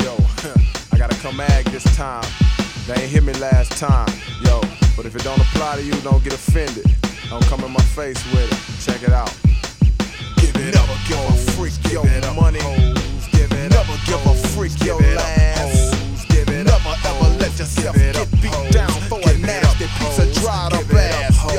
Yo, I gotta come ag this time. They ain't hit me last time. Yo, but if it don't apply to you, don't get offended. Don't come in my face with it. Check it out. Give it up, give a freak your money. Give it up, never give a freak your last. Give it up, never ever let yourself get beat down for a nasty piece of dried up ass. Yo,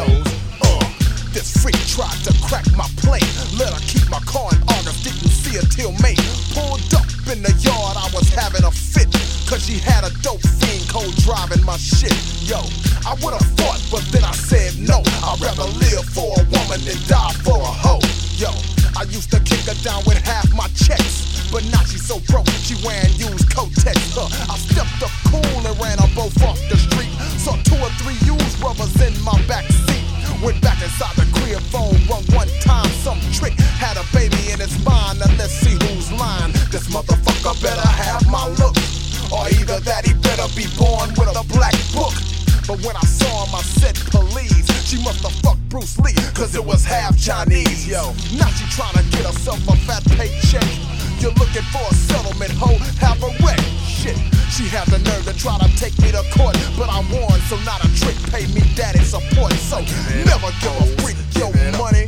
this freak tried to crack my plate. Let her keep my car in August, didn't see her till May. Pulled up in the yard, I was having a fit, cause she had a dope fiend co-driving my shit. Yo, I would've fought, but then I said no. I'd rather live for a woman than die for a hoe. Yo, I used to kick her down with half my checks, but now she's so broke, she wearing used Kotex. I stepped up cool and ran them both off the street. Saw 2 or 3 used brothers in my back seat. Went back inside the crib, phone rung one time. Some trick had a baby in his mind. Now let's see who's lying. This motherfucker better have my look, or either that he better be born with a black book. But when I saw him, I said police. She must have fucked Bruce Lee, cause it was half Chinese. Yo, now she tryna get herself a fat paycheck. You're looking for a settlement, hoe, have a wreck. Shit, she had the nerve to try to take me to court, but I warned, so not a trick, pay me daddy support. So never give a freak your money,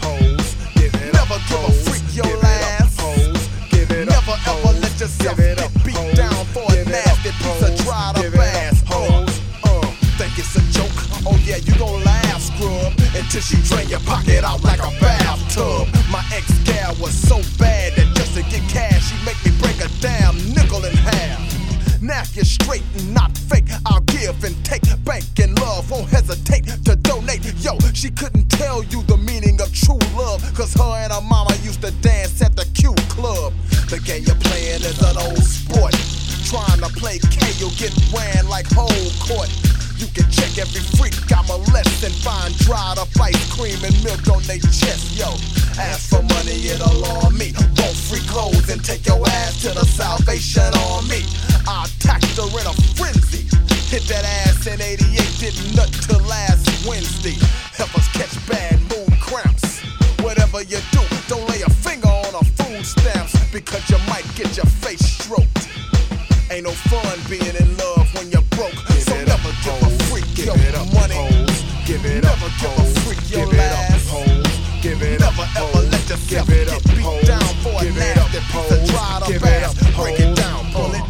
never give a freak your last, never ever let yourself get beat down for a nasty piece of dried up ass. Think it's a joke? Oh yeah, you gon' laugh, scrub, until she drain your pocket out like a bathtub. My ex-gal was so bad that just to get cash, she make me break a damn nickel in half. Now if you're straight and not fake, I'll give and take. Bank and love, won't hesitate to donate. Yo, she couldn't tell you the meaning of true love, cause her and her mama used to dance at the Q Club. The game you're playing is an old sport. Trying to play K, you'll get ran like whole court. You can check every freak I molest and find dried up ice cream and milk on they chest. Yo, ask for money, it'll on me. Want free clothes and take your ass to the Salvation Army. I attacked her in a frenzy. Hit that ass in 88, didn't nut till last Wednesday. Help us catch bad mood cramps. Whatever you do, don't lay a finger on her food stamps, because you might get your face stroked. Ain't no fun being in love when you're broke. So never give a freak your money, never give a freak your last, never ever let yourself get beat down for a nasty piece of dried up ass. Break it down, bullet.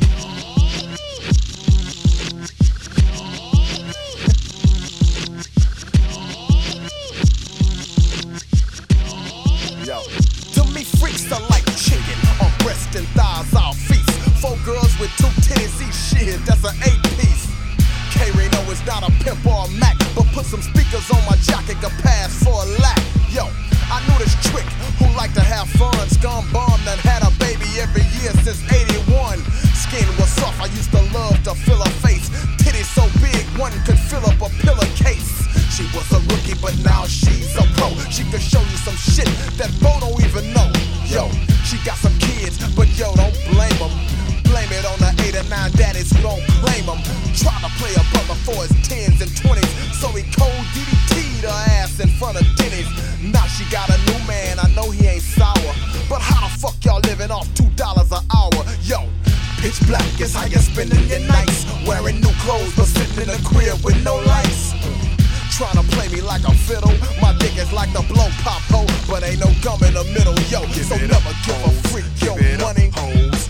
Yo, to me freaks are like chicken, on breast and thighs I'll feast. 4 girls with 2 titties each, shit, that's an 8-piece. K-Reno is not a pimp or a Mac, but put some speakers on my jacket, can pass for a lack. Yo, I knew this trick who like to have fun. Scum bum that had a baby every year since 81. Skin was soft, I used to love to fill her face. Titties so big, one could fill up a pillowcase. She was a rookie, but now she's a pro. She could show you some shit that Bo don't even know. Yo, she got some kids, but yo, don't blame them. Blame it on the 8 or 9 daddies who don't claim them. Try to play a brother for his 10s and 20s, so he cold DDT'd her ass in front of Denny's. Now she got a new man, I know he ain't sour, but how the fuck y'all living off $2 an hour? Yo, pitch black is how you're spending your nights, wearing new clothes but sitting in the crib with no lights. Trying to play me like a fiddle, my dick is like the blow pop hoe, but ain't no gum in the middle. Yo, so never give a freak your money,